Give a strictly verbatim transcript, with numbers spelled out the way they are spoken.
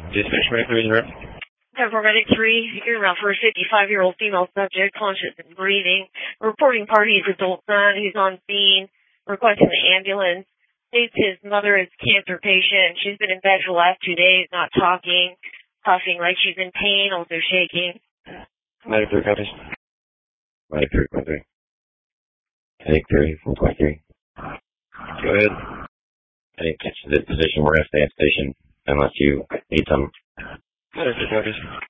Dispatch medic three zero. Paramedic three, you're around for a fifty-five-year-old female subject, conscious and breathing. Reporting party's adult son who's on scene, requesting the ambulance. States his mother is a cancer patient. She's been in bed for the last two days, not talking, puffing like she's in pain, also shaking. Medic three copies. Medic three point three. Medic three four point three. Go ahead. I didn't catch the position. We're going to stay at station unless you need some. Medic three copies.